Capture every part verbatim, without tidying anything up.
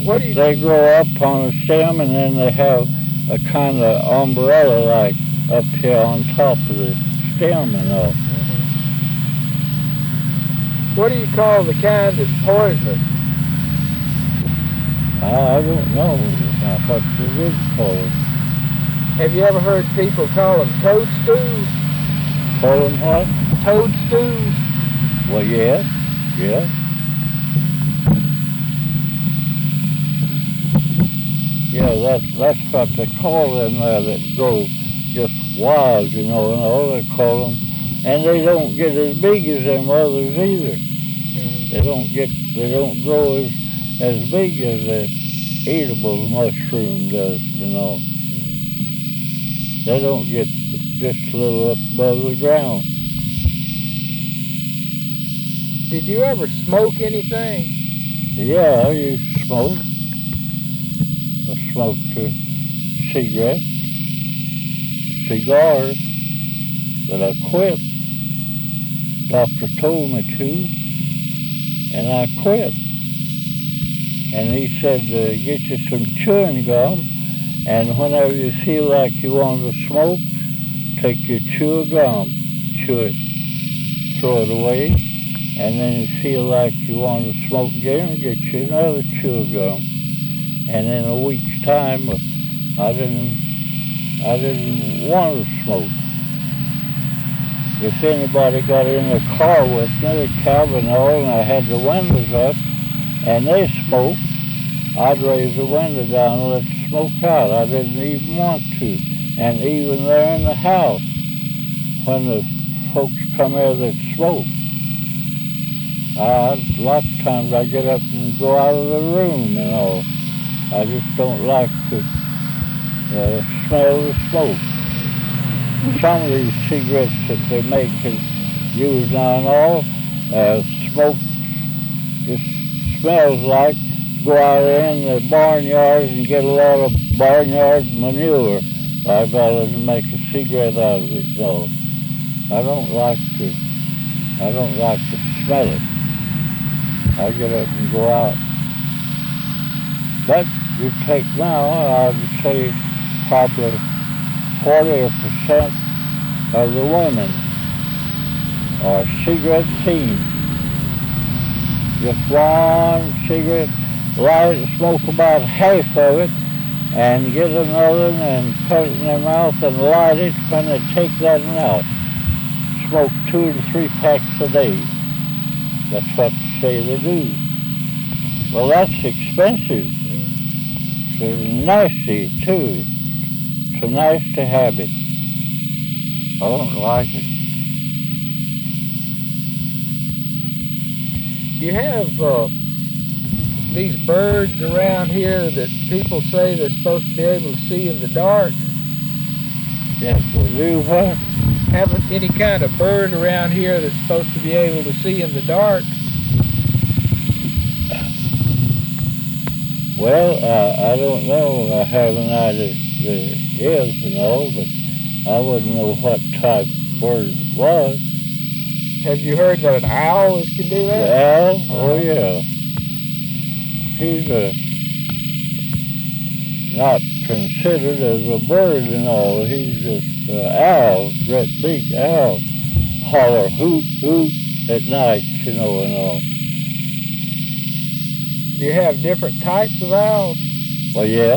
What do you... They grow up on a stem, and then they have a kind of umbrella like up here on top of the stem and all. What do you call the kind that's poisonous? I don't know what you would call it. Have you ever heard people call them toadstools? Call them what? Toadstools? Well, yeah, yeah. Yeah, that's, that's what they call them there that go just wild, you know, and all they call them. And they don't get as big as them others either. Mm-hmm. They don't get, they don't grow as, as big as the eatable mushroom does, you know. Mm-hmm. They don't get just a little up above the ground. Did you ever smoke anything? Yeah, I used to smoke. I smoked a cigarette, cigars, but I quit. Doctor told me to, and I quit. And he said, uh, get you some chewing gum, and whenever you feel like you want to smoke, take your chewing gum, chew it, throw it away, and then you feel like you want to smoke again, get you another chewing gum. And in a week's time, I didn't, I didn't want to smoke. If anybody got in the car with me, the cabin all, and I had the windows up, and they smoked, I'd raise the window down and let the smoke out. I didn't even want to. And even there in the house, when the folks come here that smoke, I, lots of times I get up and go out of the room and all. I just don't like to uh, smell the smoke. Some of these cigarettes that they make and use now and all, uh, smoke just smells like go out there in the barnyard and get a lot of barnyard manure. I'd rather than make a cigarette out of it, though. I don't like to, I don't like to smell it. I get up and go out. But you take now, I would say probably forty percent of the women are cigarette fiends. Just one cigarette, light it, smoke about half of it, and get another one and put it in their mouth and light it when they take that one out. Smoke two to three packs a day. That's what they say they do. Well, that's expensive. It's nasty, too. It's a nasty habit. I don't like it. You have uh, these birds around here that people say they're supposed to be able to see in the dark. Yes, we do what? Have any kind of bird around here that's supposed to be able to see in the dark? Well, uh, I don't know. I have an idea there is and all, but I wouldn't know what type of bird it was. Have you heard that an owl can do that? The owl? Uh-huh. Oh, yeah. He's uh, not considered as a bird and all. He's just an owl, that big owl. Holler, hoot, hoot at night, you know, and all. Do you have different types of owls? Well, yeah.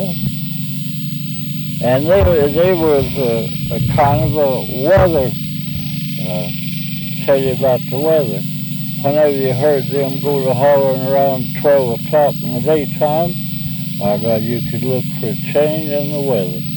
And they, they was a, a kind of a weather, uh, tell you about the weather. Whenever you heard them go to hollering around twelve o'clock in the daytime, I bet you could look for a change in the weather.